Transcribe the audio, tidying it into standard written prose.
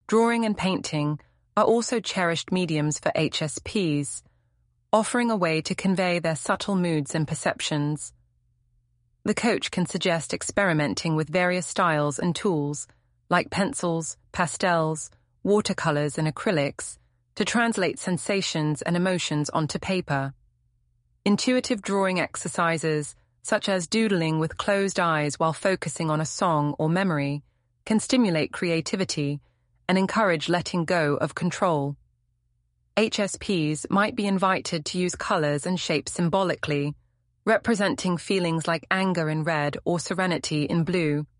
drawing and painting are also cherished mediums for HSPs, offering a way to convey their subtle moods and perceptions. The coach can suggest experimenting with various styles and tools, like pencils, pastels, watercolors, and acrylics, to translate sensations and emotions onto paper. Intuitive drawing exercises, such as doodling with closed eyes while focusing on a song or memory, can stimulate creativity and encourage letting go of control. HSPs might be invited to use colors and shapes symbolically, representing feelings like anger in red or serenity in blue,